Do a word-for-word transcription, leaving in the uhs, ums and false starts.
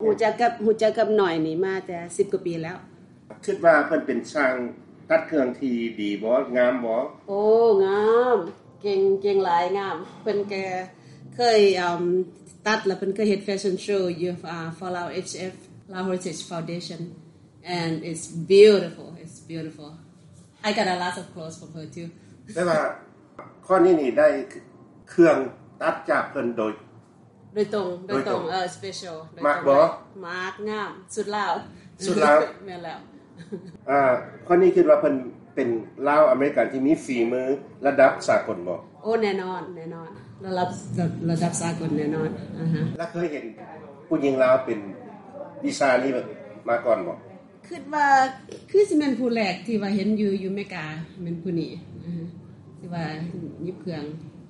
ฮู้จักกับฮู้จักกับหน่อยนี่มาแต่สิบกว่าปีแล้วคิดว่าเพิ่นเป็นช่างตัดเครื่องที่ดีบ่งามบ่โอ้งามเก่งเก่งหลายงามเพิ่นก็เคยอืมตัดแล้วเพิ่นเคยเฮ็ดแฟชั่นโชว์อยู่ for Lao เอช เอฟLao Heritage Foundation and it's beautiful it's beautiful I got a lot of clothes from her too แต่ว่าข้อนี้นี่ได้เครื่องตัดจากเพิ่นโดยโดยตรงโดยตรงเออ special มักบ่มักงามสุดลาวสุดลาวแม่นแล้วอ่าข้อนี้คิดว่าเพิ่นเป็นลาวอเมริกันที่มีฝีมือระดับสากลบ่โอ้แน่นอนแน่นอนระดับระดับสากลแน่นอนอ่าฮะแล้วเคยเห็นผู้หญิงลาวเป็นดีไซน์นี้มาก่อนบ่คิดว่าคือสิแม่นผู้แรกที่ว่าเห็นอยู่อยู่อเมริกาแม่นผู้นี้อ่าที่ว่ายิบเครื่อง